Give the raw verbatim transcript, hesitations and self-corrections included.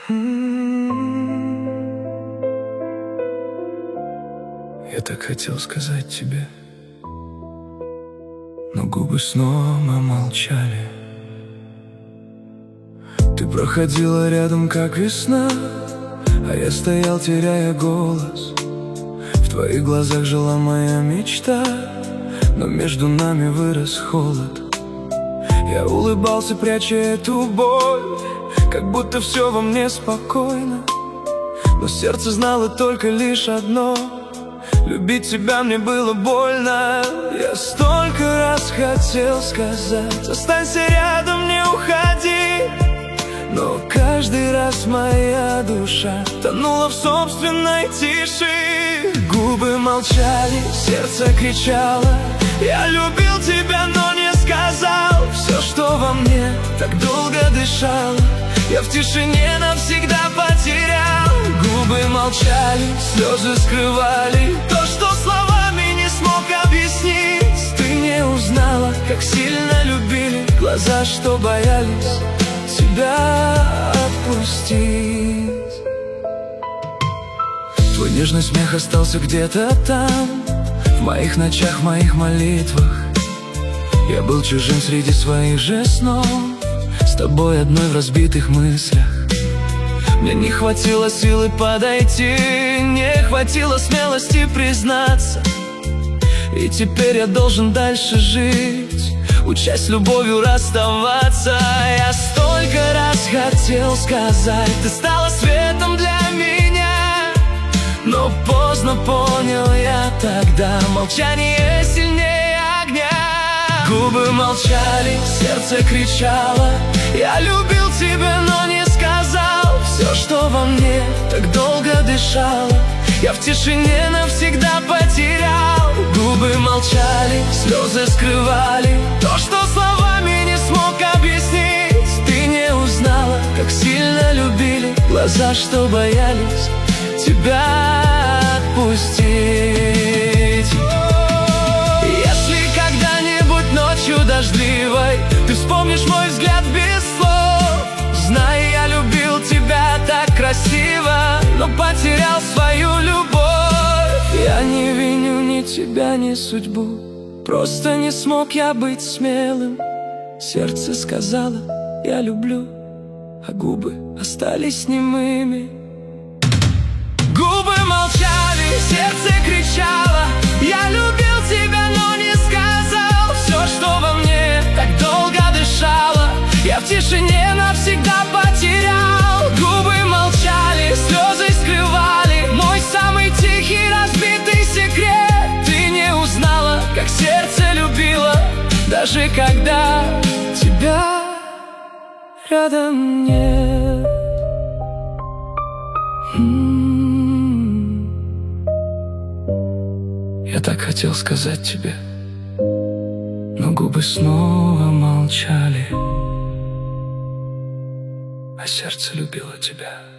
Я так хотел сказать тебе, но губы снова молчали. Ты проходила рядом, как весна, а я стоял, теряя голос. В твоих глазах жила моя мечта, но между нами вырос холод. Я улыбался, пряча эту боль, как будто все во мне спокойно. Но сердце знало только лишь одно: любить тебя мне было больно. Я столько раз хотел сказать: останься рядом, не уходи. Но каждый раз моя душа тонула в собственной тиши. Губы молчали, сердце кричало: я любил тебя, но не сказал. Все, что во мне так долго дышало, я в тишине навсегда потерял. Губы молчали, слезы скрывали то, что словами не смог объяснить. Ты не узнала, как сильно любили глаза, что боялись тебя отпустить. Твой нежный смех остался где-то там, в моих ночах, в моих молитвах. Я был чужим среди своих же снов, с тобой одной в разбитых мыслях. Мне не хватило силы подойти, не хватило смелости признаться. И теперь я должен дальше жить, учась любовью расставаться. Я столько раз хотел сказать: ты стала светом для меня. Но поздно понял я тогда: молчание сильнее огня. Губы молчали, сердце кричало: я любил тебя, но не сказал. Все, что во мне так долго дышало, я в тишине навсегда потерял. Губы молчали, слезы скрывали то, что словами не смог объяснить. Ты не узнала, как сильно любили глаза, что боялись тебя отпустить. Если когда-нибудь ночью дождливой ты вспомнишь мой взгляд без слов, знай, я любил тебя так красиво, но потерял свою любовь. Я не виню ни тебя, ни судьбу, просто не смог я быть смелым. Сердце сказала: я люблю, а губы остались немыми. Губы молчали, сердце кричало: я любил тебя, но не сказал. Все, что во мне так долго дышало, я в тишине навсегда потерял. Губы молчали, слезы скрывали мой самый тихий разбитый секрет. Ты не узнала, как сердце любило, даже когда тебя рядом нет. Я так хотел сказать тебе, но губы снова молчали, а сердце любило тебя.